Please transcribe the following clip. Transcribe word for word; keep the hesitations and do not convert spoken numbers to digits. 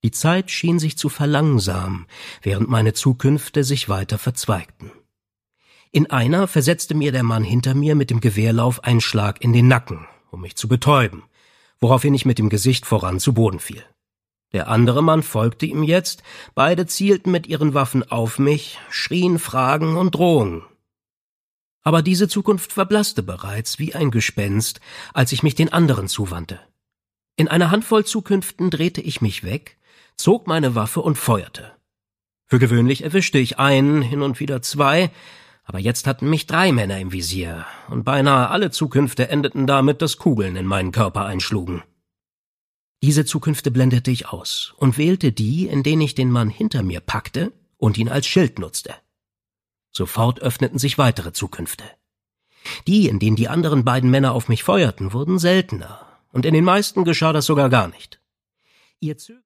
Die Zeit schien sich zu verlangsamen, während meine Zukünfte sich weiter verzweigten. In einer versetzte mir der Mann hinter mir mit dem Gewehrlauf einen Schlag in den Nacken, um mich zu betäuben, woraufhin ich mit dem Gesicht voran zu Boden fiel. Der andere Mann folgte ihm jetzt, beide zielten mit ihren Waffen auf mich, schrien Fragen und Drohungen. Aber diese Zukunft verblasste bereits wie ein Gespenst, als ich mich den anderen zuwandte. In einer Handvoll Zukünften drehte ich mich weg, zog meine Waffe und feuerte. Für gewöhnlich erwischte ich einen, hin und wieder zwei, aber jetzt hatten mich drei Männer im Visier, und beinahe alle Zukünfte endeten damit, dass Kugeln in meinen Körper einschlugen. Diese Zukünfte blendete ich aus und wählte die, in denen ich den Mann hinter mir packte und ihn als Schild nutzte. Sofort öffneten sich weitere Zukünfte. Die, in denen die anderen beiden Männer auf mich feuerten, wurden seltener, und in den meisten geschah das sogar gar nicht. Ihr